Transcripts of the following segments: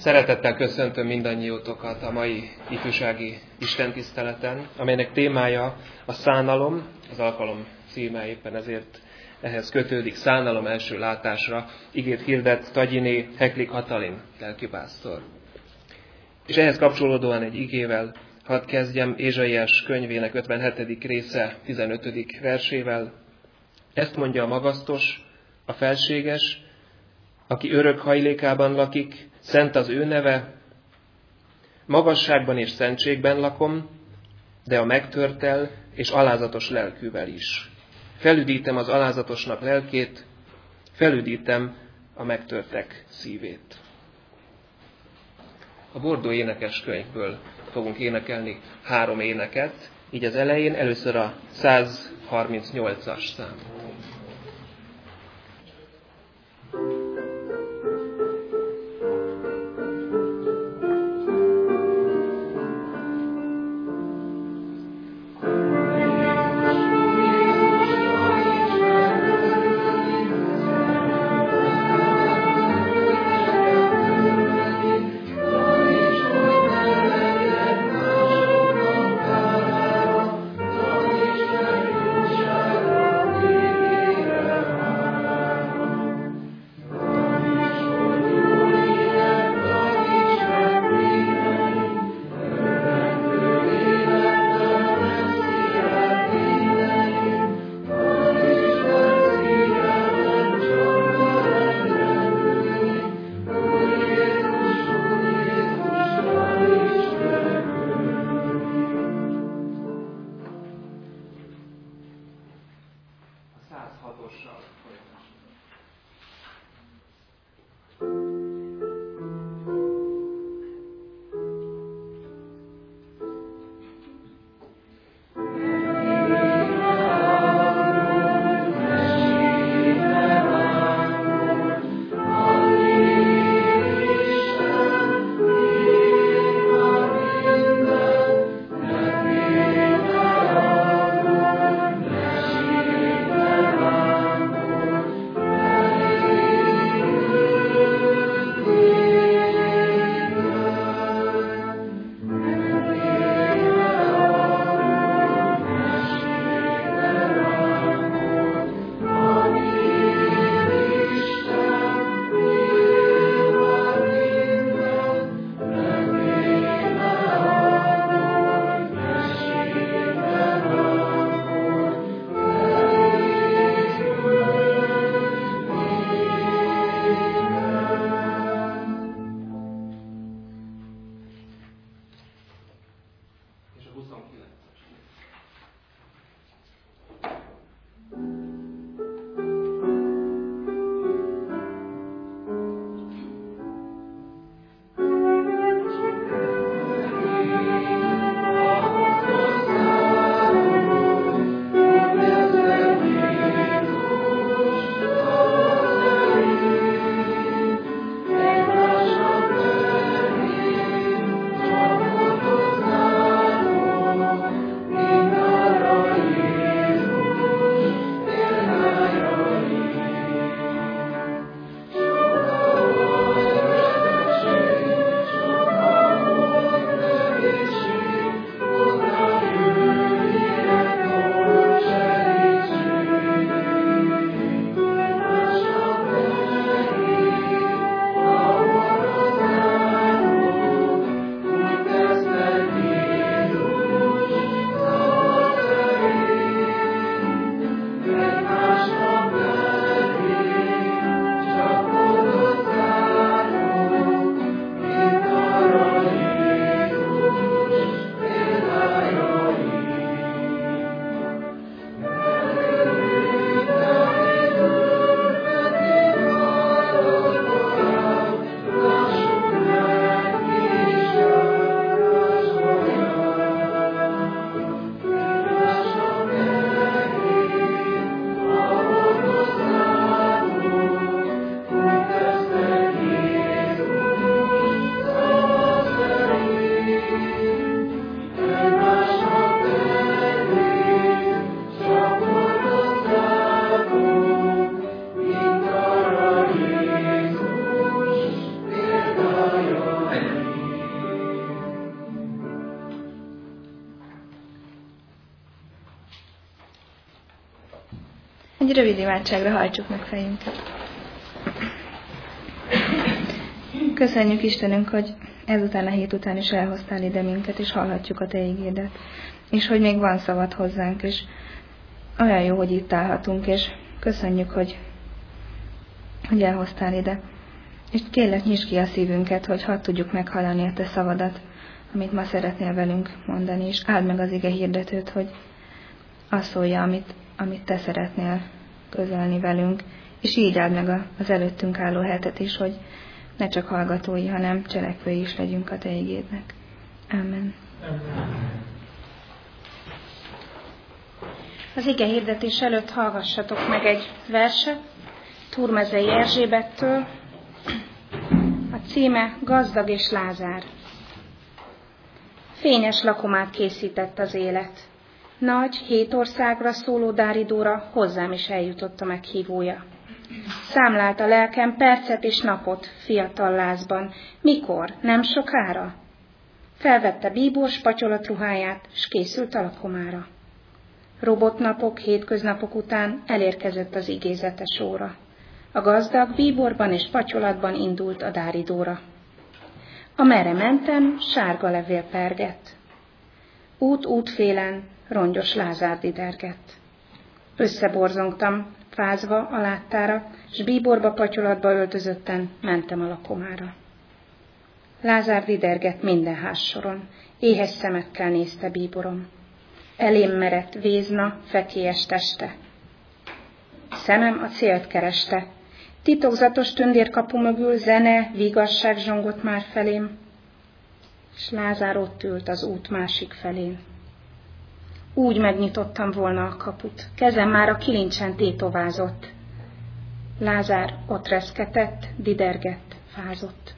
Szeretettel köszöntöm mindannyiótokat a mai ifjúsági istentiszteleten, amelynek témája a szánalom, az alkalom címe éppen ezért ehhez kötődik, szánalom első látásra, igét hirdet Tagyiné Heklik Katalin lelkipásztor. És ehhez kapcsolódóan egy igével hadd kezdjem Ézsaiás könyvének 57. része 15. versével. Ezt mondja a magasztos, a felséges, aki örök hajlékában lakik, szent az ő neve, magasságban és szentségben lakom, de a megtörtel és alázatos lelkűvel is. Felüdítem az alázatosnak lelkét, felüdítem a megtörtek szívét. A Bordó énekeskönyvből fogunk énekelni 3 éneket, így az elején először a 138-as szám. Amen. Egy rövid imádságra hajtsuk meg fejünket. Köszönjük Istenünk, hogy ezután a hét után is elhoztál ide minket, és hallhatjuk a Te ígédet. És hogy még van szavad hozzánk, és olyan jó, hogy itt állhatunk, és köszönjük, hogy elhoztál ide. És kérlek, nyisd ki a szívünket, hogy hadd tudjuk meghallani a Te szavadat, amit ma szeretnél velünk mondani, és áld meg az ige hirdetőt, hogy azt szólja, amit Te szeretnél közölni velünk, és így áld meg az előttünk álló hetet is, hogy ne csak hallgatói, hanem cselekvői is legyünk a Te igédnek. Amen. Az ige hirdetés előtt hallgassatok meg egy verset Turmezei Erzsébettől. A címe Gazdag és Lázár. Fényes lakomát készített az élet. Nagy, 7 országra szóló Dáridóra hozzám is eljutott a meghívója. Számlált a lelkem percet és napot fiatal lázban. Mikor? Nem sokára? Felvette bíbors pacsolatruháját, s készült a lakomára. Robotnapok, hétköznapok után elérkezett az igézetes óra. A gazdag bíborban és pacsolatban indult a Dáridóra. Amerre mentem, sárga levél pergett. Út-útfélen rongyos Lázár didergett. Összeborzongtam, fázva a láttára, s bíborba pacsolatba öltözötten mentem a lakomára. Lázár didergett minden házsoron, éhes szemekkel nézte bíborom. Elém merett vézna, fekélyes teste. Szemem a célt kereste. Titokzatos tündérkapu mögül zene, vigasság zsongott már felém, s Lázár ott ült az út másik felén. Úgy megnyitottam volna a kaput, kezem már a kilincsen tétovázott. Lázár ott reszketett, didergett, fázott.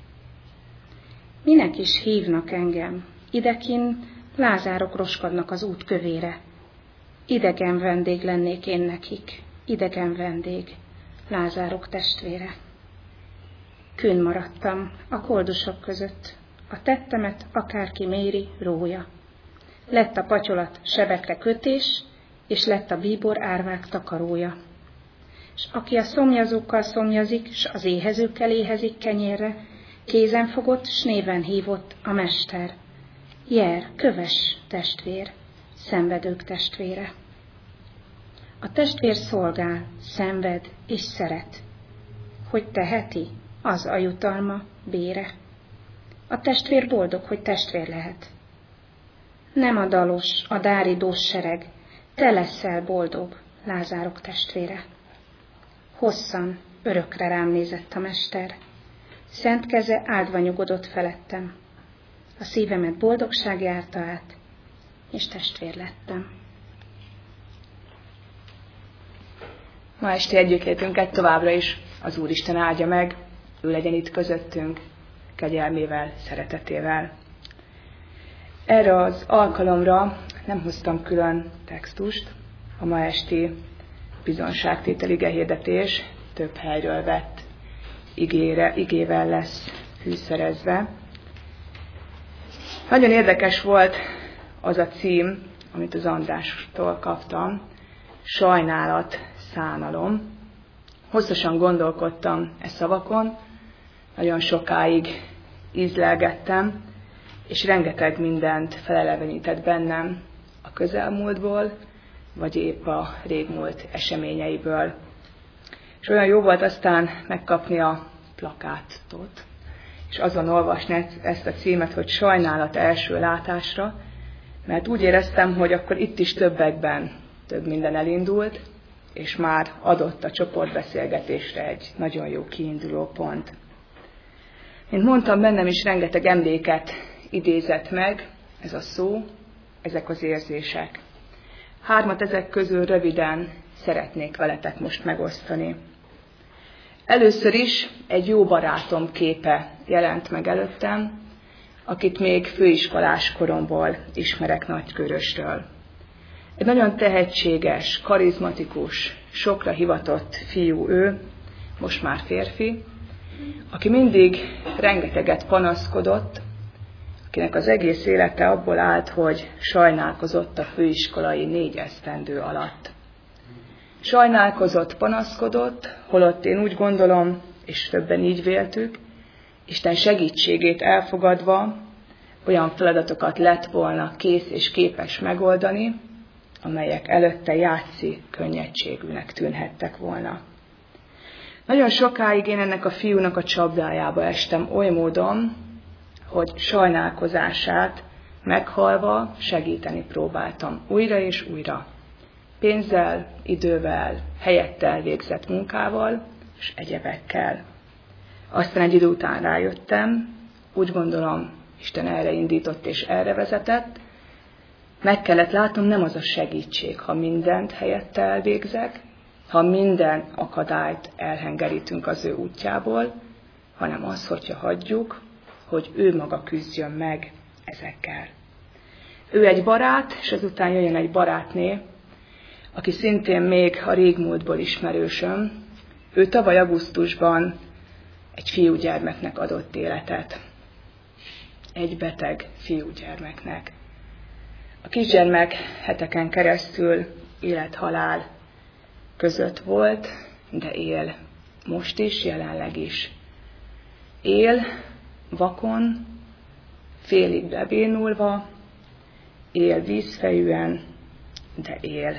Minek is hívnak engem? Idekin Lázárok roskadnak az út kövére. Idegen vendég lennék én nekik, idegen vendég, Lázárok testvére. Künn maradtam a koldusok között, a tettemet akárki méri, rója. Lett a pacsolat sebekre kötés, és lett a bíbor árvák takarója. S aki a szomjazókkal szomjazik, s az éhezőkkel éhezik kenyérre, kézen fogott, s néven hívott a mester. Jer, köves testvér, szenvedők testvére. A testvér szolgál, szenved és szeret. Hogy teheti, az a jutalma, bére. A testvér boldog, hogy testvér lehet. Nem a dalos, a dáridós sereg, te leszel boldog, Lázárok testvére. Hosszan, örökre rám nézett a mester. Szent keze áldva nyugodott felettem. A szívemet boldogság járta át, és testvér lettem. Ma esti együttlétünket továbbra is az Úristen áldja meg, ő legyen itt közöttünk, kegyelmével, szeretetével. Erre az alkalomra nem hoztam külön textust, a ma esti bizonságtétel igehirdetés több helyről vett igével lesz fűszerezve. Nagyon érdekes volt az a cím, amit az Andrástól kaptam, sajnálat, szánalom. Hosszasan gondolkodtam e szavakon, nagyon sokáig ízlelgettem, és rengeteg mindent felelevenített bennem a közelmúltból, vagy épp a régmúlt eseményeiből. És olyan jó volt aztán megkapni a plakátot, és azon olvasni ezt a címet, hogy sajnálat első látásra, mert úgy éreztem, hogy akkor itt is többekben több minden elindult, és már adott a csoportbeszélgetésre egy nagyon jó kiinduló pont. Mint mondtam, bennem is rengeteg emléket idézett meg ez a szó, ezek az érzések. 3 ezek közül röviden szeretnék veletek most megosztani. Először is egy jó barátom képe jelent meg előttem, akit még főiskolás koromból ismerek Nagykörösről. Egy nagyon tehetséges, karizmatikus, sokra hivatott fiú ő, most már férfi, aki mindig rengeteget panaszkodott, akinek az egész élete abból állt, hogy sajnálkozott a főiskolai 4 esztendő alatt. Sajnálkozott, panaszkodott, holott én úgy gondolom, és többen így véltük, Isten segítségét elfogadva olyan feladatokat lett volna kész és képes megoldani, amelyek előtte játszi könnyedségűnek tűnhettek volna. Nagyon sokáig én ennek a fiúnak a csapdájába estem oly módon, hogy sajnálkozását meghalva segíteni próbáltam újra és újra. Pénzzel, idővel, helyette elvégzett munkával és egyebekkel. Aztán egy idő után rájöttem, úgy gondolom, Isten erre indított és erre vezetett, meg kellett látnom, nem az a segítség, ha mindent helyette elvégzek, ha minden akadályt elhengerítünk az ő útjából, hanem az, hogyha hagyjuk, hogy ő maga küzdjön meg ezekkel. Ő egy barát, és ezután jöjjön egy barátné, aki szintén még a régmúltból ismerősöm. Ő tavaly augusztusban egy fiúgyermeknek adott életet. Egy beteg fiúgyermeknek. A kisgyermek heteken keresztül élet-halál között volt, de él. Most is, jelenleg is. Él, vakon, félig bebénulva, él vízfejűen, de él.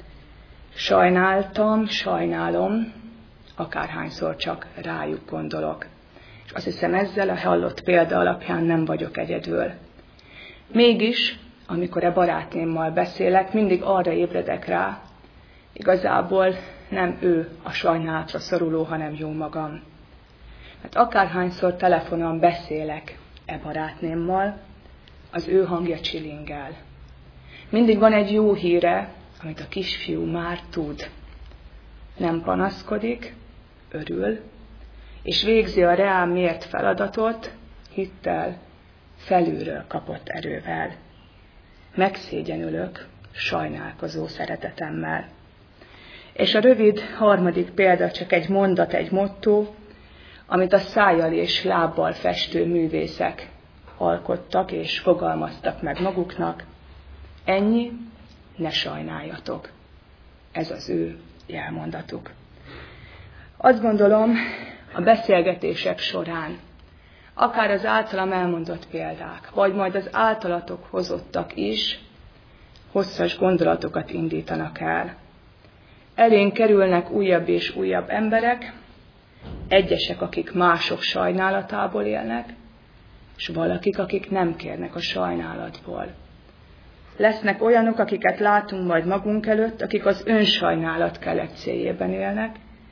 Sajnáltam, sajnálom, akárhányszor csak rájuk gondolok. És azt hiszem, ezzel a hallott példa alapján nem vagyok egyedül. Mégis, amikor a barátnémmal beszélek, mindig arra ébredek rá, igazából nem ő a sajnálatra szoruló, hanem jó magam. Hát akárhányszor telefonon beszélek barátnémmal, az ő hangja csilingel. Mindig van egy jó híre, amit a kisfiú már tud. Nem panaszkodik, örül, és végzi a reál mért feladatot hittel, felülről kapott erővel. Megszégyenülök sajnálkozó szeretetemmel. És a rövid harmadik példa csak egy mondat, egy motto, amit a szájjal és lábbal festő művészek alkottak és fogalmaztak meg maguknak. Ennyi, ne sajnáljatok. Ez az ő jelmondatuk. Azt gondolom, a beszélgetések során, akár az általam elmondott példák, vagy majd az általatok hozottak is, hosszas gondolatokat indítanak el. Elénk kerülnek újabb és újabb emberek, egyesek, akik mások sajnálatából élnek, és valakik, akik nem kérnek a sajnálatból. Lesznek olyanok, akiket látunk majd magunk előtt, akik az önsajnálat keletcéljében élnek,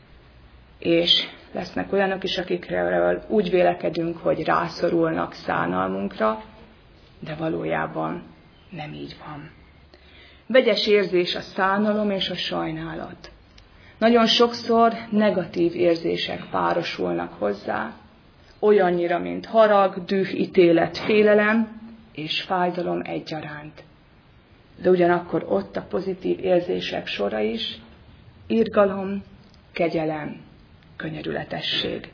és lesznek olyanok is, akikről úgy vélekedünk, hogy rászorulnak szánalmunkra, de valójában nem így van. Vegyes érzés a szánalom és a sajnálat. Nagyon sokszor negatív érzések párosulnak hozzá, olyannyira, mint harag, düh, ítélet, félelem és fájdalom egyaránt. De ugyanakkor ott a pozitív érzések sora is, irgalom, kegyelem, könyörületesség.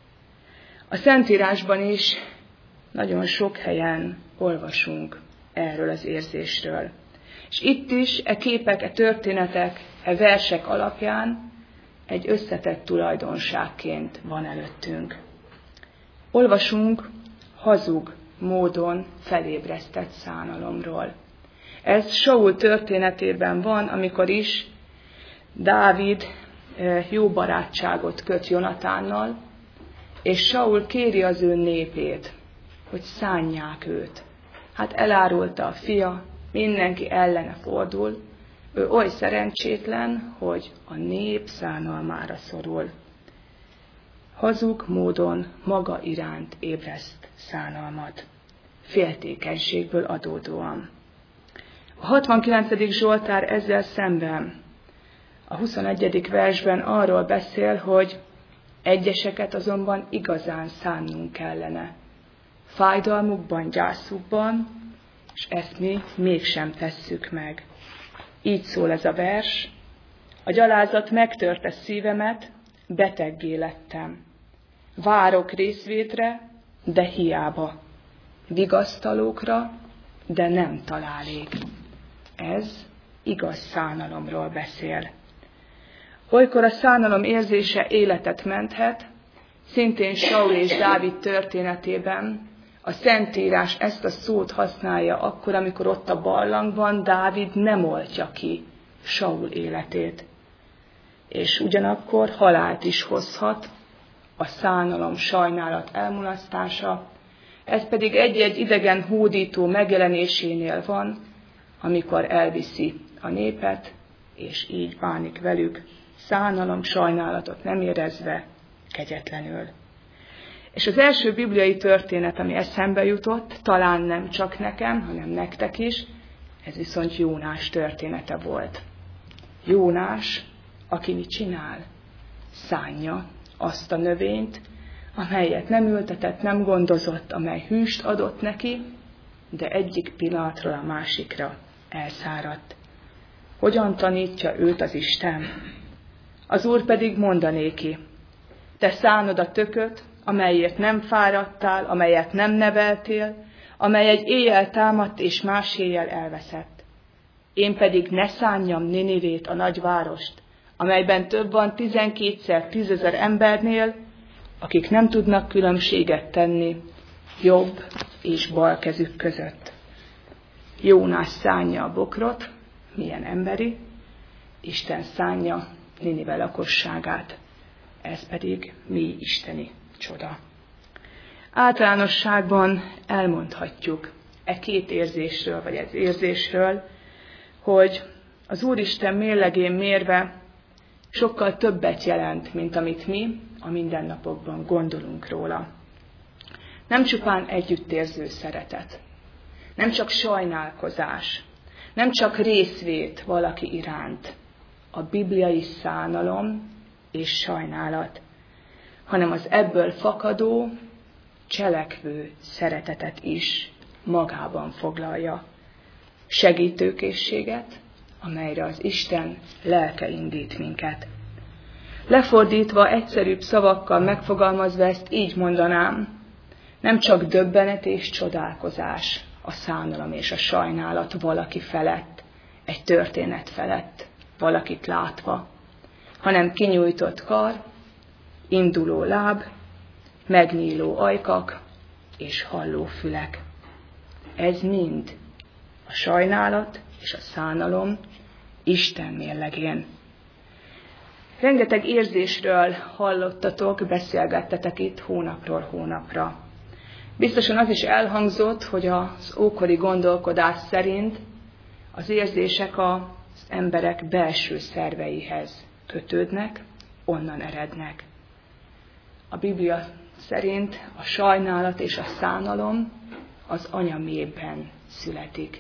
A Szentírásban is nagyon sok helyen olvasunk erről az érzésről. És itt is képek, történetek, versek alapján egy összetett tulajdonságként van előttünk. Olvasunk hazug módon felébresztett szánalomról. Ez Saul történetében van, amikor is Dávid jó barátságot köt Jonatánnal, és Saul kéri az ő népét, hogy szánják őt. Hát elárulta a fia, mindenki ellene fordul, ő oly szerencsétlen, hogy a nép szánalmára szorul. Hazug módon maga iránt ébreszt szánalmat, féltékenységből adódóan. A 69. Zsoltár ezzel szemben a 21. versben arról beszél, hogy egyeseket azonban igazán szánnunk kellene. Fájdalmukban, gyászukban, és ezt mi mégsem tesszük meg. Így szól ez a vers: a gyalázat megtörte szívemet, beteggé lettem. Várok részvétre, de hiába. Vigasztalókra, de nem találék. Ez igaz szánalomról beszél. Olykor a szánalom érzése életet menthet, szintén Saul és Dávid történetében a Szentírás ezt a szót használja akkor, amikor ott a barlangban Dávid nem oltja ki Saul életét. És ugyanakkor halált is hozhat a szánalom, sajnálat elmulasztása, ez pedig egy-egy idegen hódító megjelenésénél van, amikor elviszi a népet, és így bánik velük, szánalom, sajnálatot nem érezve, kegyetlenül. És az első bibliai történet, ami eszembe jutott, talán nem csak nekem, hanem nektek is, ez viszont Jónás története volt. Jónás, aki mit csinál? Szánja azt a növényt, amelyet nem ültetett, nem gondozott, amely hűst adott neki, de egyik pillanatról a másikra elszáradt. Hogyan tanítja őt az Isten? Az Úr pedig mondanéki, te szánod a tököt, amelyért nem fáradtál, amelyet nem neveltél, amely egy éjjel támadt és más éjjel elveszett. Én pedig ne szánjam Ninivét, a nagyvárost, amelyben több van 12-szer 10 000 embernél, akik nem tudnak különbséget tenni jobb és bal kezük között. Jónás szánja a bokrot, milyen emberi, Isten szánja Ninive lakosságát, ez pedig mi isteni csoda. Általánosságban elmondhatjuk két érzésről, vagy ez érzésről, hogy az Úristen mérlegén mérve sokkal többet jelent, mint amit mi a mindennapokban gondolunk róla. Nem csupán együttérző szeretet, nem csak sajnálkozás, nem csak részvét valaki iránt, a bibliai szánalom és sajnálat, hanem az ebből fakadó, cselekvő szeretetet is magában foglalja. Segítőkészséget, amelyre az Isten lelke indít minket. Lefordítva, egyszerűbb szavakkal megfogalmazva ezt így mondanám, nem csak döbbenet és csodálkozás a szánalom és a sajnálat valaki felett, egy történet felett, valakit látva, hanem kinyújtott kar, induló láb, megnyíló ajkak és halló fülek. Ez mind a sajnálat és a szánalom Isten mérlegén. Rengeteg érzésről hallottatok, beszélgettetek itt hónapról hónapra. Biztosan az is elhangzott, hogy az ókori gondolkodás szerint az érzések az emberek belső szerveihez kötődnek, onnan erednek. A Biblia szerint a sajnálat és a szánalom az anyaméhben születik.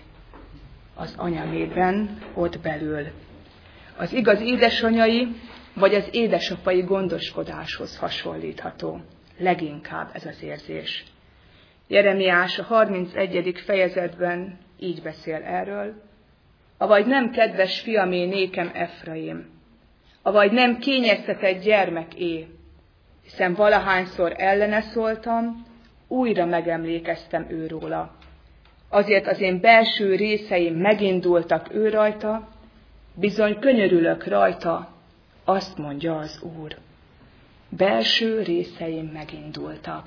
Az anyaméhben, ott belül. Az igaz édesanyai vagy az édesapai gondoskodáshoz hasonlítható. Leginkább ez az érzés. Jeremiás a 31. fejezetben így beszél erről. Avagy nem kedves fiamé nékem Efraim, avagy nem kényeztetett gyermeké, hiszen valahányszor ellene szóltam, újra megemlékeztem őróla. Azért az én belső részeim megindultak ő rajta, bizony könyörülök rajta, azt mondja az Úr. Belső részeim megindultak.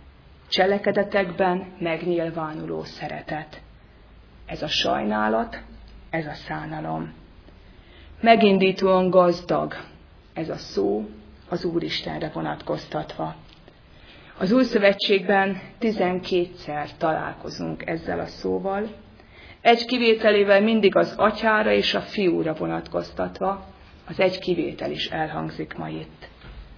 Cselekedetekben megnyilvánuló szeretet. Ez a sajnálat, ez a szánalom. Megindítóan gazdag ez a szó az Úristenre vonatkoztatva. Az Új Szövetségben 12-szer találkozunk ezzel a szóval, egy kivételével mindig az Atyára és a Fiúra vonatkoztatva, az egy kivétel is elhangzik ma itt.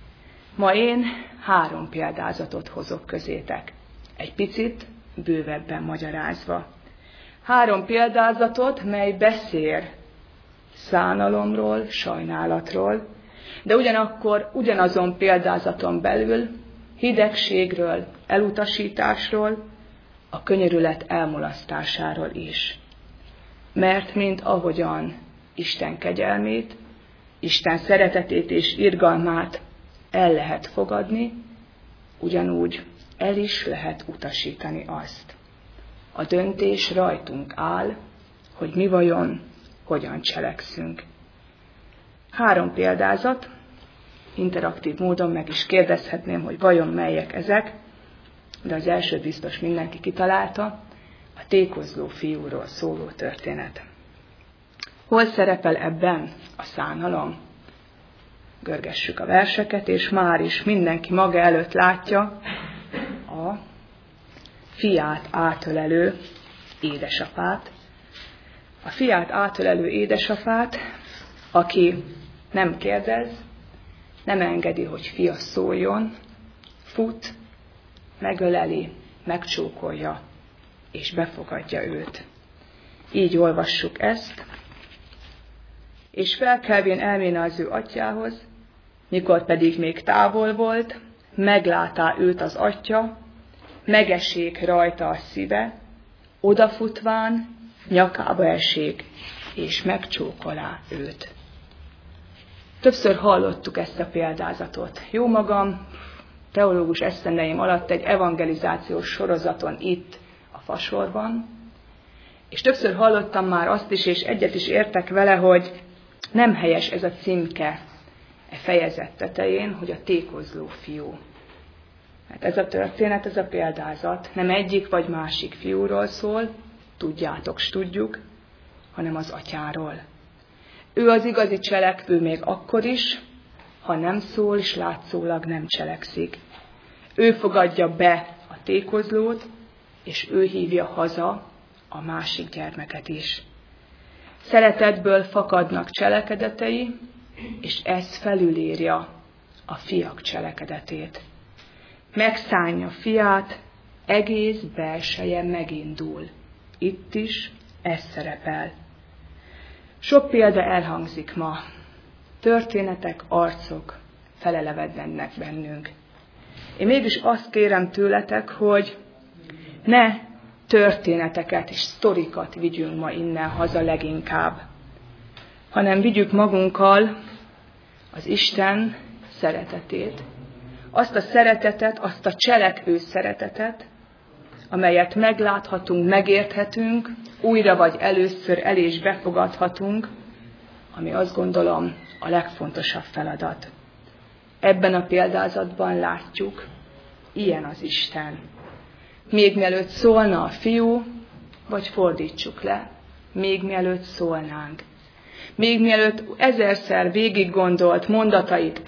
Ma én 3 példázatot hozok közétek, egy picit bővebben magyarázva. 3 példázatot, mely beszél szánalomról, sajnálatról, de ugyanakkor ugyanazon példázaton belül hidegségről, elutasításról, a könyörület elmulasztásáról is. Mert mint ahogyan Isten kegyelmét, Isten szeretetét és irgalmát el lehet fogadni, ugyanúgy el is lehet utasítani azt. A döntés rajtunk áll, hogy mi vajon, hogyan cselekszünk. 3 példázat, interaktív módon meg is kérdezhetném, hogy vajon melyek ezek, de az első biztos mindenki kitalálta, a tékozló fiúról szóló történet. Hol szerepel ebben a szánalom? Görgessük a verseket, és már is mindenki maga előtt látja a fiát átölelő édesapát. A fiát átölelő édesapát, aki nem kérdez, nem engedi, hogy fia szóljon, fut, megöleli, megcsókolja, és befogadja őt. Így olvassuk ezt. És felkelvén elméne az ő atyjához, mikor pedig még távol volt, meglátá őt az atya, megesék rajta a szíve, odafutván, nyakába esék, és megcsókolá őt. Többször hallottuk ezt a példázatot. Jó magam, teológus esztendeim alatt egy evangelizációs sorozaton itt a Fasorban, és többször hallottam már azt is, és egyet is értek vele, hogy nem helyes ez a címke e fejezet tetején, hogy a tékozló fiú. Hát ez a történet, ez a példázat nem egyik vagy másik fiúról szól, tudjátok, s tudjuk, hanem az atyáról. Ő az igazi cselekvő még akkor is, ha nem szól, és látszólag nem cselekszik. Ő fogadja be a tékozlót, és ő hívja haza a másik gyermeket is. Szeretetből fakadnak cselekedetei, és ez felülírja a fiak cselekedetét. Megszánja fiát, egész belseje megindul. Itt is ez szerepel. Sok példa elhangzik ma. Történetek, arcok felelevednek bennünk. Én mégis azt kérem tőletek, hogy ne történeteket és sztorikat vigyünk ma innen haza leginkább, hanem vigyük magunkkal az Isten szeretetét, azt a szeretetet, azt a cselekvő szeretetet, amelyet megláthatunk, megérthetünk, újra vagy először el is befogadhatunk, ami azt gondolom a legfontosabb feladat. Ebben a példázatban látjuk, ilyen az Isten. Még mielőtt szólna a fiú, vagy fordítsuk le, még mielőtt szólnánk. Még mielőtt ezerszer végig gondolt mondatait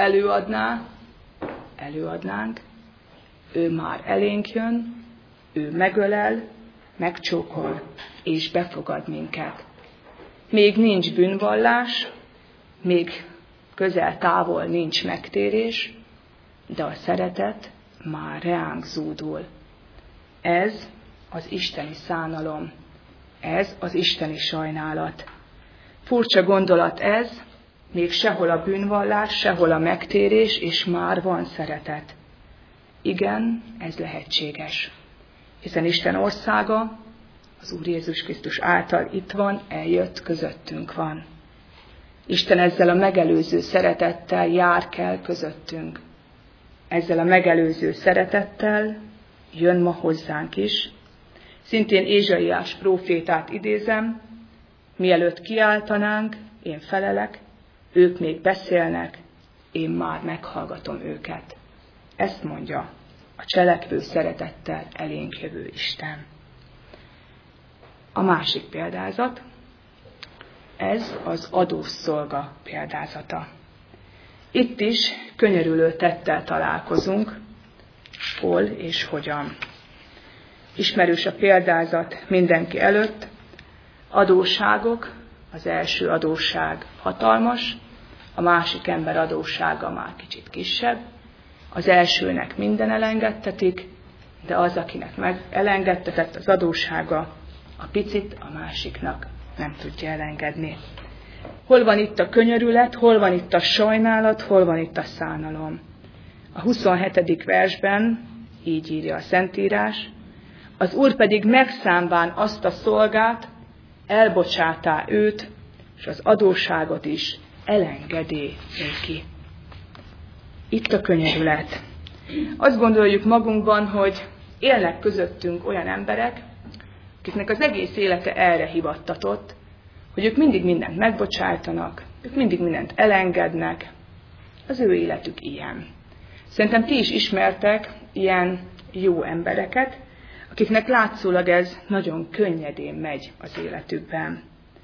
előadnánk, ő már elénk jön, ő megölel, megcsókol, és befogad minket. Még nincs bűnvallás, még közel-távol nincs megtérés, de a szeretet már reánk zúdul. Ez az isteni szánalom, ez az isteni sajnálat. Furcsa gondolat ez, még sehol a bűnvallás, sehol a megtérés, és már van szeretet. Igen, ez lehetséges, hiszen Isten országa az Úr Jézus Krisztus által itt van, eljött, közöttünk van. Isten ezzel a megelőző szeretettel jár kell közöttünk. Ezzel a megelőző szeretettel jön ma hozzánk is. Szintén Ézsaiás prófétát idézem, mielőtt kiáltanánk, én felelek, ők még beszélnek, én már meghallgatom őket. Ezt mondja a cselekvő szeretettel elénk jövő Isten. A másik példázat, ez az adószolga példázata. Itt is könyörülő tettel találkozunk, hol és hogyan. Ismerős a példázat mindenki előtt, adósságok, az első adósság hatalmas, a másik ember adóssága már kicsit kisebb, az elsőnek minden elengedtetik, de az, akinek meg elengedtetett az adóssága, a picit a másiknak nem tudja elengedni. Hol van itt a könyörület, hol van itt a sajnálat, hol van itt a szánalom? A 27. versben így írja a Szentírás, az Úr pedig megszámván azt a szolgát, elbocsátá őt, és az adósságot is elengedé neki. Itt a könyörület. Azt gondoljuk magunkban, hogy élnek közöttünk olyan emberek, akiknek az egész élete erre hivattatott, hogy ők mindig mindent megbocsájtanak, Ők mindig mindent elengednek. Az ő életük ilyen. Szerintem ti is ismertek ilyen jó embereket, akiknek látszólag ez nagyon könnyedén megy az életükben.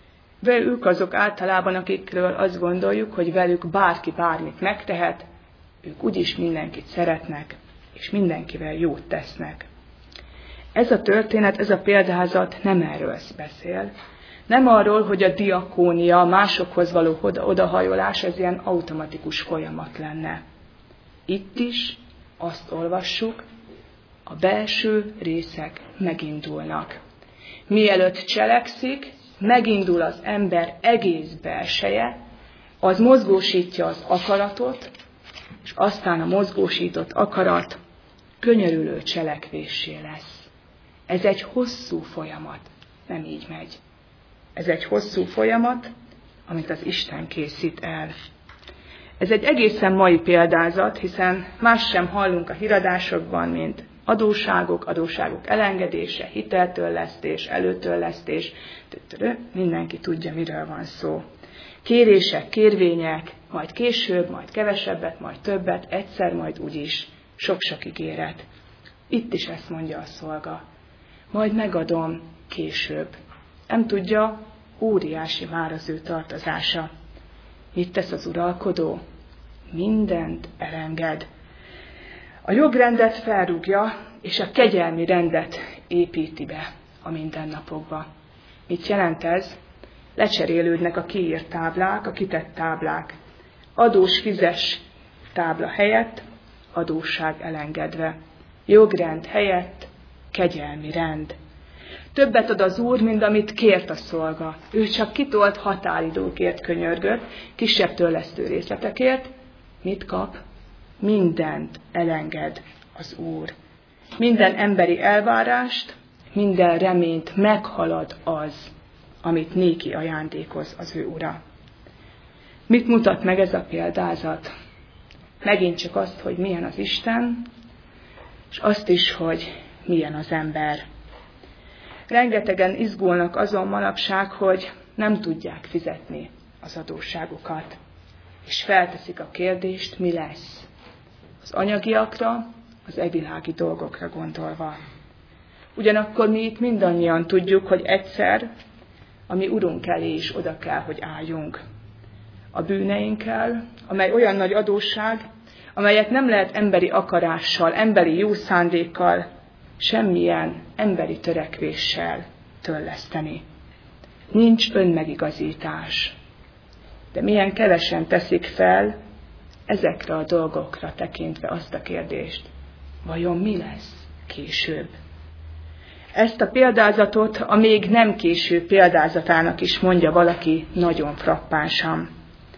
Ők azok általában, akikről azt gondoljuk, hogy velük bárki bármit megtehet, ők úgyis mindenkit szeretnek, és mindenkivel jót tesznek. Ez a történet, ez a példázat nem erről beszél. Nem arról, hogy a diakónia, a másokhoz való odahajolás, ez ilyen automatikus folyamat lenne. Itt is azt olvassuk, a belső részek megindulnak. Mielőtt cselekszik, megindul az ember egész belseje, az mozgósítja az akaratot, és aztán a mozgósított akarat könyörülő cselekvéssé lesz. Ez egy hosszú folyamat, nem így megy. Ez egy hosszú folyamat, amit az Isten készít el. Ez egy egészen mai példázat, hiszen más sem hallunk a híradásokban, mint adósságok elengedése, hiteltörlesztés, előtörlesztés, mindenki tudja, miről van szó. Kérések, kérvények, majd később, majd kevesebbet, majd többet, egyszer, majd úgyis, sok-sok ígéret. Itt is ezt mondja a szolga. Majd megadom később. Nem tudja, óriási már az ő tartozása. Mit tesz az uralkodó? Mindent elenged. A jogrendet felrúgja, és a kegyelmi rendet építi be a mindennapokba. Mit jelent ez? Lecserélődnek a kiírt táblák, a kitett táblák. Adós fizes tábla helyett adósság elengedve. Jogrend helyett kegyelmi rend. Többet ad az Úr, mint amit kért a szolga. Ő csak kitolt határidőkért könyörgött, kisebb törlesztő részletekért. Mit kap? Mindent elenged az Úr. Minden emberi elvárást, minden reményt meghalad az, amit néki ajándékoz az ő Ura. Mit mutat meg ez a példázat? Megint csak azt, hogy milyen az Isten, és azt is, hogy milyen az ember. Rengetegen izgulnak azon manapság, hogy nem tudják fizetni az adósságukat, és felteszik a kérdést, mi lesz. Az anyagiakra, az evilági dolgokra gondolva. Ugyanakkor mi itt mindannyian tudjuk, hogy egyszer a mi Urunk elé is oda kell, hogy álljunk. A bűneinkkel, amely olyan nagy adósság, amelyet nem lehet emberi akarással, emberi jó szándékkal, semmilyen emberi törekvéssel törleszteni. Nincs önmegigazítás. De milyen kevesen teszik fel ezekre a dolgokra tekintve azt a kérdést, vajon mi lesz később? Ezt a példázatot a még nem késő példázatának is mondja valaki nagyon frappánsan.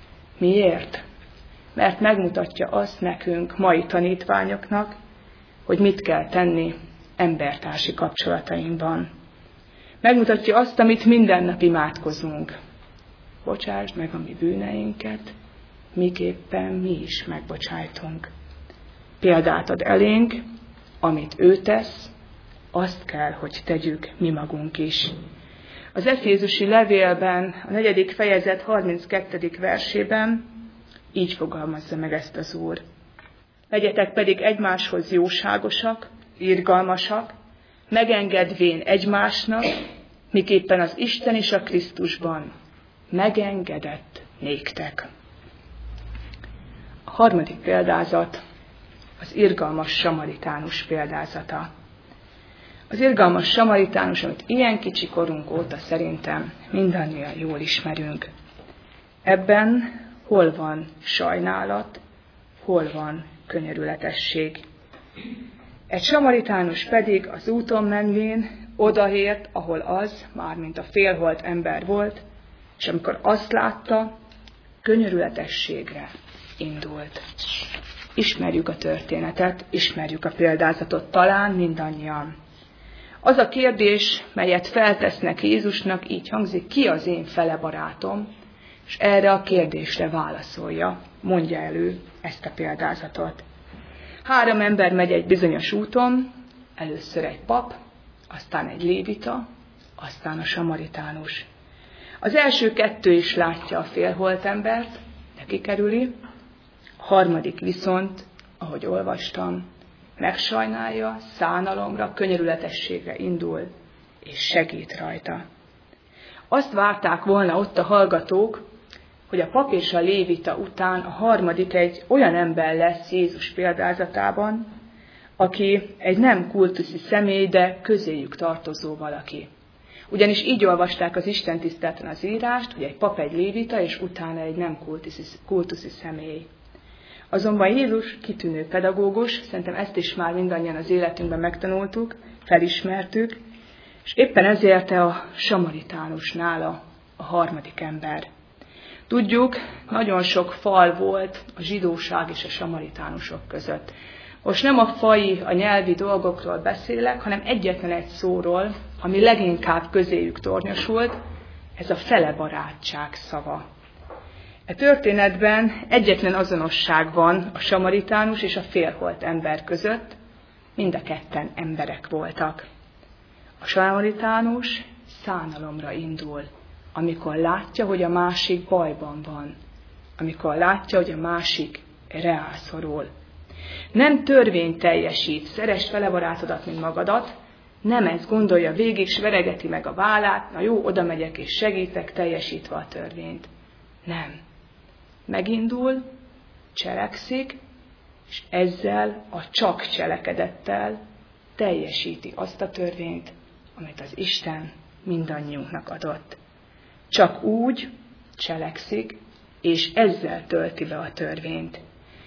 Miért? Mert megmutatja azt nekünk, mai tanítványoknak, hogy mit kell tenni embertársi kapcsolatainkban. Megmutatja azt, amit minden nap imádkozunk. Bocsásd meg a mi bűneinket, miképpen mi is megbocsájtunk. Példát ad elénk, amit ő tesz, azt kell, hogy tegyük mi magunk is. Az Efézusi levélben, a 4. fejezet 32. versében így fogalmazza meg ezt az Úr. Legyetek pedig egymáshoz jóságosak, irgalmasak, megengedvén egymásnak, miképpen az Isten is a Krisztusban megengedett néktek. A harmadik példázat az irgalmas samaritánus példázata. Az irgalmas samaritánus, amit ilyen kicsi korunk óta szerintem mindannyian jól ismerünk. Ebben hol van sajnálat, hol van könyörületesség. Egy samaritánus pedig az úton menvén odaért, ahol az, mármint a félholt ember volt, és amikor azt látta, könyörületességre indult. Ismerjük a történetet, ismerjük a példázatot talán mindannyian. Az a kérdés, melyet feltesznek Jézusnak, így hangzik, ki az én fele barátom, és erre a kérdésre válaszolja, mondja elő ezt a példázatot. 3 ember megy egy bizonyos úton, először egy pap, aztán egy lévita, aztán a samaritánus. Az első kettő is látja a félholt embert, de kikerüli. A harmadik viszont, ahogy olvastam, megsajnálja, szánalomra, könyörületességre indul, és segít rajta. Azt várták volna ott a hallgatók, hogy a pap és a lévita után a harmadik egy olyan ember lesz Jézus példázatában, aki egy nem kultuszi személy, de közéjük tartozó valaki. Ugyanis így olvasták az istentiszteleten az írást, hogy egy pap, egy lévita, és utána egy nem kultuszi személy. Azonban Jézus kitűnő pedagógus, szerintem ezt is már mindannyian az életünkben megtanultuk, felismertük, és éppen ezért a samaritánusnál a harmadik ember. Tudjuk, nagyon sok fal volt a zsidóság és a samaritánusok között. Most nem a faji, a nyelvi dolgokról beszélek, hanem egyetlen egy szóról, ami leginkább közéjük tornyosult, ez a felebarátság szava. E történetben egyetlen azonosság van a samaritánus és a félholt ember között, mind a ketten emberek voltak. A samaritánus szánalomra indul, amikor látja, hogy a másik bajban van, amikor látja, hogy a másik rászorul. Nem törvényt teljesít, szeresd fele barátodat, mint magadat, nem ezt gondolja végig, s veregeti meg a vállát, na jó, oda megyek és segítek, teljesítve a törvényt. Nem. Megindul, cselekszik, és ezzel a csak cselekedettel teljesíti azt a törvényt, amit az Isten mindannyiunknak adott. Csak úgy cselekszik, és ezzel tölti be a törvényt.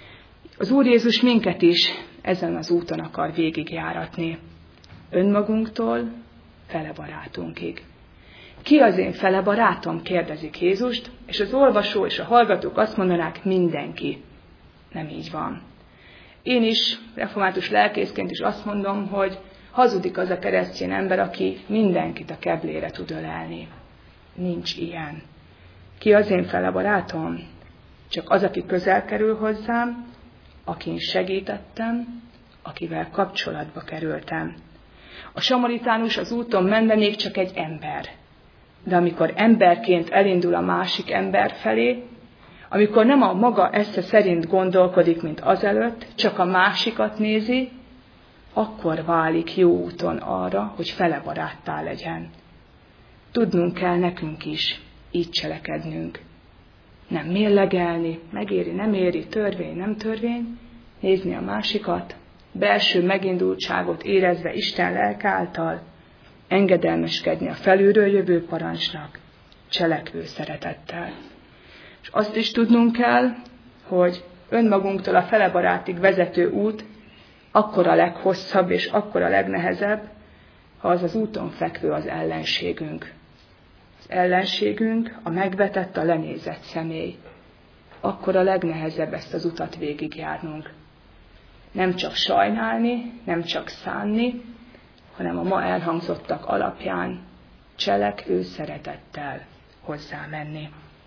Az Úr Jézus minket is ezen az úton akar végigjáratni. Önmagunktól fele barátunkig. Ki az én fele barátom? Kérdezik Jézust, és az olvasó és a hallgatók azt mondanák, mindenki. Nem így van. Én is református lelkészként is azt mondom, hogy hazudik az a keresztény ember, aki mindenkit a keblére tud ölelni. Nincs ilyen. Ki az én fele barátom? Csak az, aki közel kerül hozzám, akin segítettem, akivel kapcsolatba kerültem. A samaritánus az úton menve még csak egy ember. De amikor emberként elindul a másik ember felé, amikor nem a maga esze szerint gondolkodik, mint azelőtt, csak a másikat nézi, akkor válik jó úton arra, hogy fele baráttá legyen. Tudnunk kell nekünk is így cselekednünk. Nem mérlegelni, megéri, nem éri, törvény, nem törvény, nézni a másikat, belső megindultságot érezve Isten lelke által, engedelmeskedni a felülről jövő parancsnak, cselekvő szeretettel. És azt is tudnunk kell, hogy önmagunktól a fele barátig vezető út akkor a leghosszabb és akkor a legnehezebb, ha az az úton fekvő az ellenségünk. Az ellenségünk a megvetett, a lenézett személy. Akkor a legnehezebb ezt az utat végigjárnunk. Nem csak sajnálni, nem csak szánni, hanem a ma elhangzottak alapján cselekvő szeretettel hozzá menni.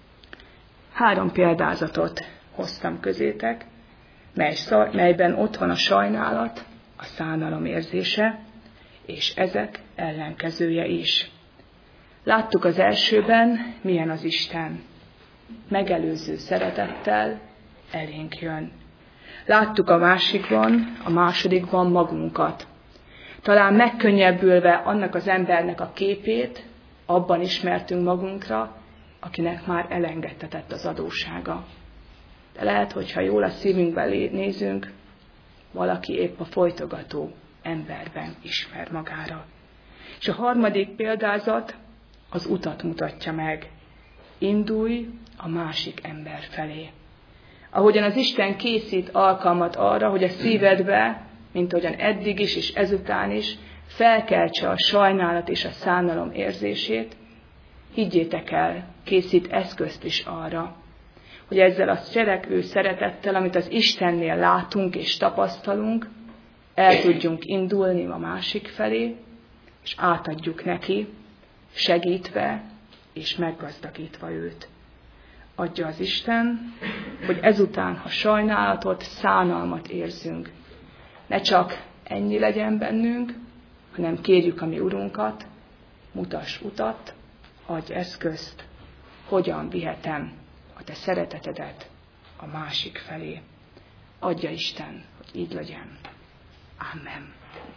3 példázatot hoztam közétek, melyben ott van a sajnálat, a szánalom érzése, és ezek ellenkezője is. Láttuk az elsőben, milyen az Isten. Megelőző szeretettel elénk jön. Láttuk a másodikban magunkat. Talán megkönnyebbülve annak az embernek a képét, abban ismertünk magunkra, akinek már elengedtetett az adóssága. De lehet, hogyha jól a szívünkben nézünk, valaki épp a folytogató emberben ismer magára. És a harmadik példázat az utat mutatja meg. Indulj a másik ember felé. Ahogyan az Isten készít alkalmat arra, hogy a szívedbe, mint ahogyan eddig is és ezután is, felkeltse a sajnálat és a szánalom érzését, higgyétek el, készít eszközt is arra, hogy ezzel a cselekvő szeretettel, amit az Istennél látunk és tapasztalunk, el tudjunk indulni a másik felé, és átadjuk neki, segítve és meggazdagítva őt. Adja az Isten, hogy ezután, ha sajnálatot, szánalmat érzünk, ne csak ennyi legyen bennünk, hanem kérjük a mi Urunkat, mutass utat, adj eszközt, hogyan vihetem a te szeretetedet a másik felé. Adja Isten, hogy így legyen. Amen.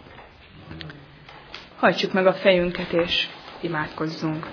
Hajtsuk meg a fejünket, és imádkozzunk.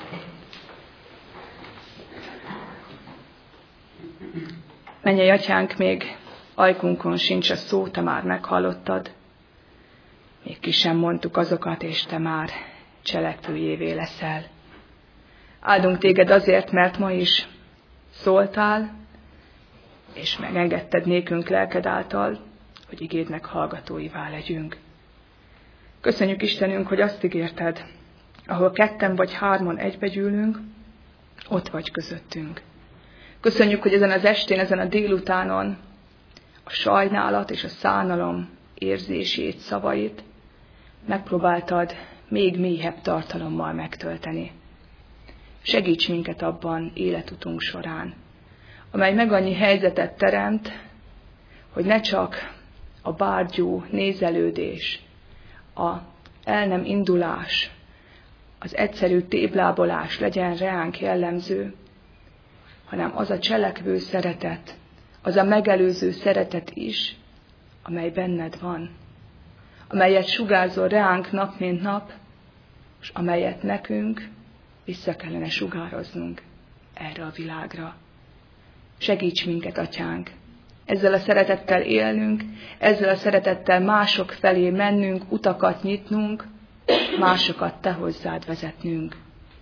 Mennyei Atyánk, még ajkunkon sincs a szó, te már meghallottad. Még ki sem mondtuk azokat, és te már cselekvőjévé leszel. Áldunk téged azért, mert ma is szóltál, és megengedted nékünk lelked által, hogy igédnek hallgatóivá legyünk. Köszönjük Istenünk, hogy azt ígérted, ahol 2 vagy 3 egybegyűlünk, ott vagy közöttünk. Köszönjük, hogy ezen az estén, ezen a délutánon a sajnálat és a szánalom érzését, szavait megpróbáltad még mélyebb tartalommal megtölteni. Segíts minket abban életutunk során, amely meg annyi helyzetet teremt, hogy ne csak a bárgyú nézelődés, a el nem indulás, az egyszerű téblábolás legyen reánk jellemző, hanem az a cselekvő szeretet, az a megelőző szeretet is, amely benned van, amelyet sugárzol reánk nap mint nap, és amelyet nekünk vissza kellene sugároznunk erre a világra. Segíts minket, Atyánk, ezzel a szeretettel élnünk, ezzel a szeretettel mások felé mennünk, utakat nyitnunk, másokat te hozzád vezetnünk.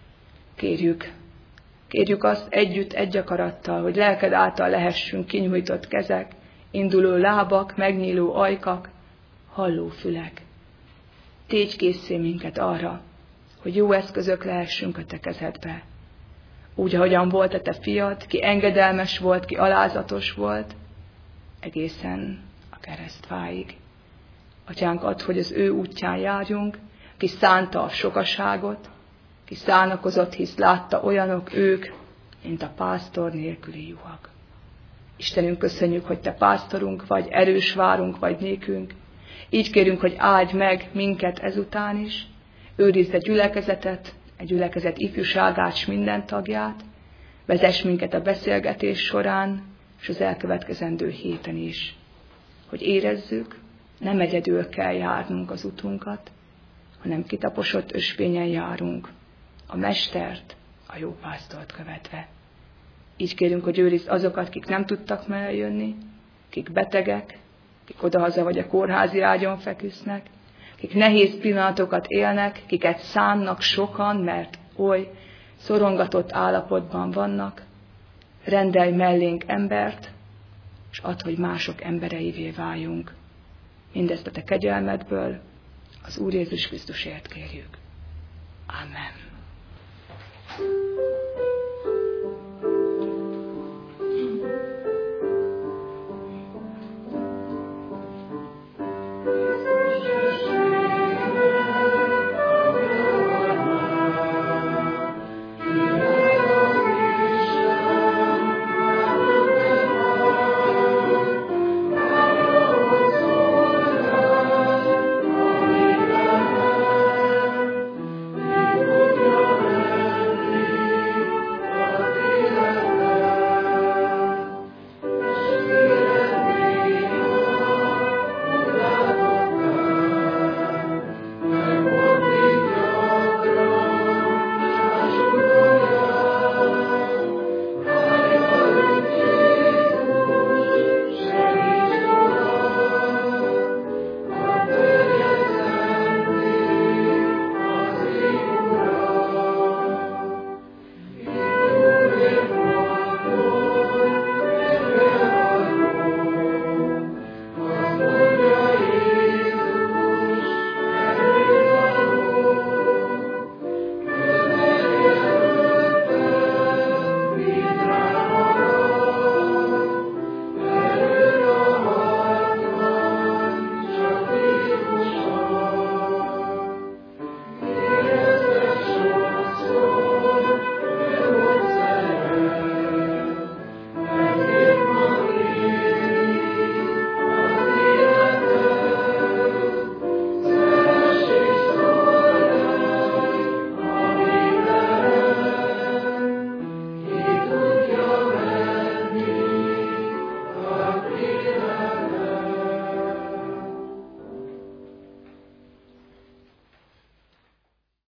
Kérjük azt együtt, egy akarattal, hogy lelked által lehessünk kinyújtott kezek, induló lábak, megnyíló ajkak, halló fülek. Tégy készé minket arra, hogy jó eszközök lehessünk a te kezedbe. Úgy, ahogyan volt a te fiad, ki engedelmes volt, ki alázatos volt, egészen a keresztfáig. Atyánk, add, hogy az ő útján járjunk, ki szánta a sokaságot, ki szánakozott, hisz látta olyanok ők, mint a pásztor nélküli juhak. Istenünk, köszönjük, hogy te pásztorunk vagy, erős várunk vagy nékünk. Így kérünk, hogy áldj meg minket ezután is, őrizd a gyülekezetet, a gyülekezet ifjúságát s minden tagját, vezess minket a beszélgetés során, és az elkövetkezendő héten is, hogy érezzük, nem egyedül kell járnunk az utunkat, hanem kitaposott ösvényen járunk, a mestert, a jó pásztort követve. Így kérünk, hogy őrizd azokat, kik nem tudtak ma eljönni, kik betegek, kik odahaza vagy a kórházi ágyon feküsznek, kik nehéz pillanatokat élnek, kiket szánnak sokan, mert oly szorongatott állapotban vannak. Rendelj mellénk embert, és add, hogy mások embereivé váljunk. Mindezt a te kegyelmedből, az Úr Jézus Krisztusért kérjük. Amen.